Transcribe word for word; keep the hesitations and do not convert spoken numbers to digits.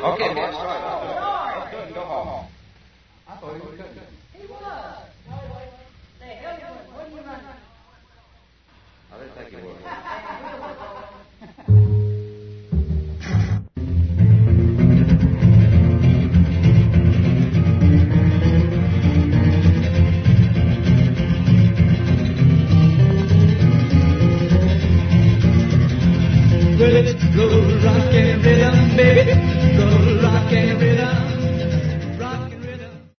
Okay, Mark, sorry. Let's go, go home. I thought he was cooking. He was. The hell you was. What do you run? I didn't think he was. Let's go.